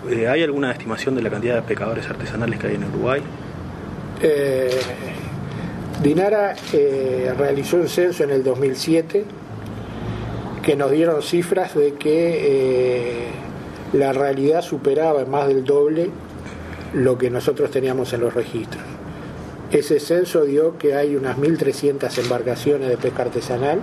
¿Hay alguna estimación de la cantidad de pescadores artesanales que hay en Uruguay? Dinara realizó un censo en el 2007 que nos dieron cifras de que la realidad superaba en más del doble lo que nosotros teníamos en los registros. Ese censo dio que hay unas 1.300 embarcaciones de pesca artesanal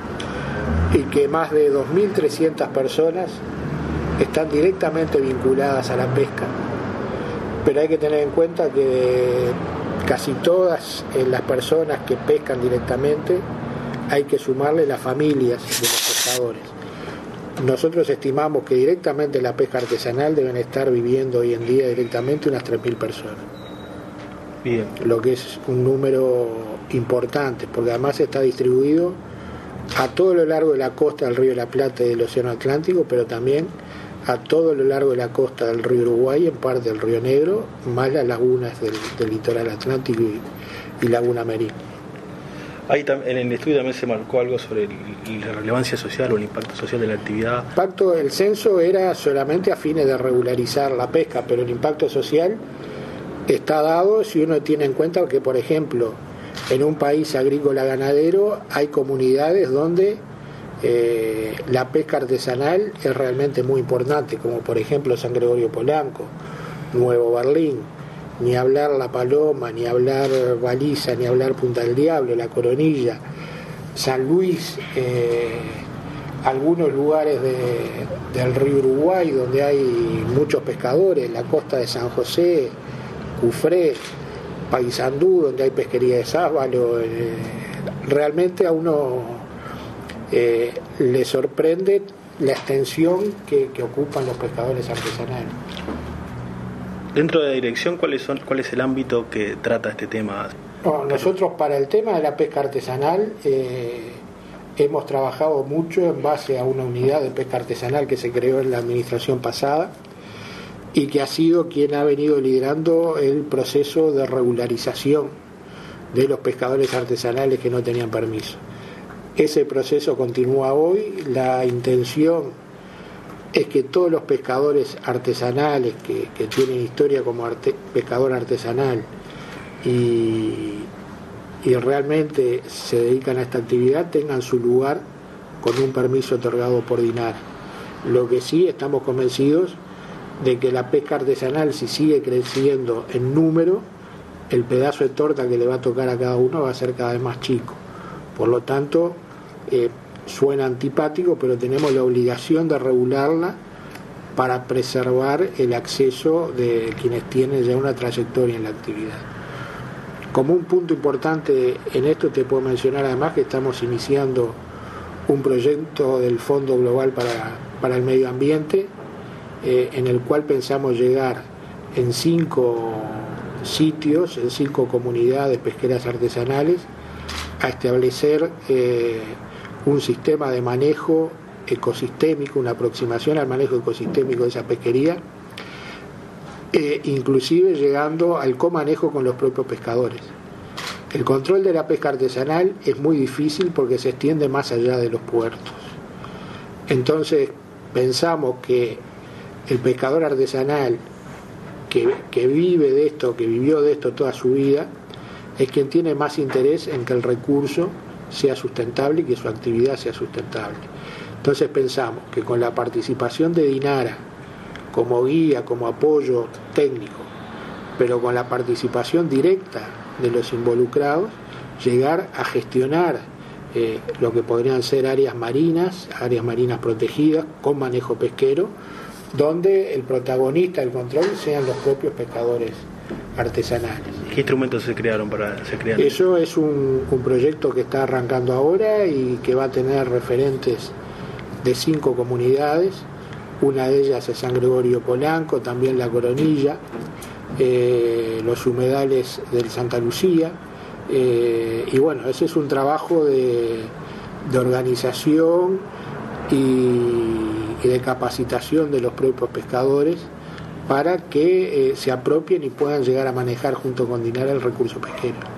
y que más de 2.300 personas están directamente vinculadas a la pesca, pero hay que tener en cuenta que casi todas las personas que pescan directamente hay que sumarle las familias de los pescadores. Nosotros estimamos que directamente la pesca artesanal deben estar viviendo hoy en día directamente unas 3.000 personas. Bien. Lo que es un número importante, porque además está distribuido a todo lo largo de la costa del río de la Plata y del Océano Atlántico, pero también a todo lo largo de la costa del río Uruguay, en parte del río Negro, más las lagunas del litoral atlántico y Laguna Merín. Ahí en el estudio también se marcó algo sobre la relevancia social o el impacto social de la actividad. El censo era solamente a fines de regularizar la pesca, pero el impacto social está dado si uno tiene en cuenta que, por ejemplo, en un país agrícola ganadero hay comunidades donde la pesca artesanal es realmente muy importante, como por ejemplo San Gregorio Polanco, Nuevo Berlín, ni hablar La Paloma, ni hablar Baliza, ni hablar Punta del Diablo, La Coronilla, San Luis, algunos lugares del río Uruguay donde hay muchos pescadores, la costa de San José, Cufré, Paysandú, donde hay pesquería de sábalo. Realmente a uno le sorprende la extensión que ocupan los pescadores artesanales. Dentro de la dirección, ¿cuál es el ámbito que trata este tema? Nosotros para el tema de la pesca artesanal hemos trabajado mucho en base a una unidad de pesca artesanal que se creó en la administración pasada y que ha sido quien ha venido liderando el proceso de regularización de los pescadores artesanales que no tenían permiso. Ese proceso continúa hoy. La intención es que todos los pescadores artesanales que tienen historia como pescador artesanal y realmente se dedican a esta actividad tengan su lugar con un permiso otorgado por Dinara. Lo que sí estamos convencidos de que la pesca artesanal, si sigue creciendo en número, el pedazo de torta que le va a tocar a cada uno va a ser cada vez más chico. Por lo tanto, suena antipático, pero tenemos la obligación de regularla para preservar el acceso de quienes tienen ya una trayectoria en la actividad. Como un punto importante en esto te puedo mencionar además que estamos iniciando un proyecto del Fondo Global para el Medio Ambiente, en el cual pensamos llegar en 5 sitios, en 5 comunidades pesqueras artesanales, a establecer un sistema de manejo ecosistémico, una aproximación al manejo ecosistémico de esa pesquería, inclusive llegando al comanejo con los propios pescadores. El control de la pesca artesanal es muy difícil porque se extiende más allá de los puertos. Entonces pensamos que el pescador artesanal que vive de esto, que vivió de esto toda su vida, es quien tiene más interés en que el recurso sea sustentable y que su actividad sea sustentable. Entonces pensamos que con la participación de Dinara como guía, como apoyo técnico, pero con la participación directa de los involucrados, llegar a gestionar lo que podrían ser áreas marinas protegidas con manejo pesquero, donde el protagonista del control sean los propios pescadores artesanales. ¿Qué instrumentos se crearon? Eso es un proyecto que está arrancando ahora y que va a tener referentes de 5 comunidades. Una de ellas es San Gregorio Polanco, también La Coronilla, los humedales del Santa Lucía, y bueno, ese es un trabajo de organización y de capacitación de los propios pescadores para que se apropien y puedan llegar a manejar junto con Dinara el recurso pesquero.